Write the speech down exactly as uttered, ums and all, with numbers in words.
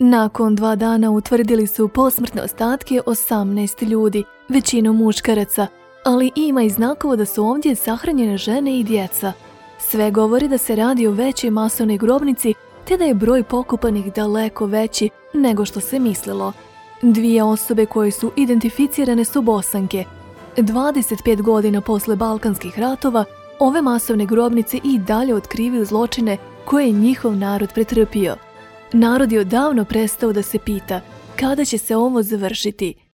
Nakon dva dana utvrdili su posmrtne ostatke osamnaest ljudi, većinom muškaraca, ali ima i znakova da su ovdje sahranjene žene i djeca. Sve govori da se radi o većoj masovnoj grobnici, te da je broj pokopanih daleko veći nego što se mislilo. Dvije osobe koje su identificirane su Bosanke. dvadeset pet godina posle Balkanskih ratova, ove masovne grobnice i dalje otkrivaju zločine koje je njihov narod pretrpio. Narod je odavno prestao da se pita kada će se ovo završiti.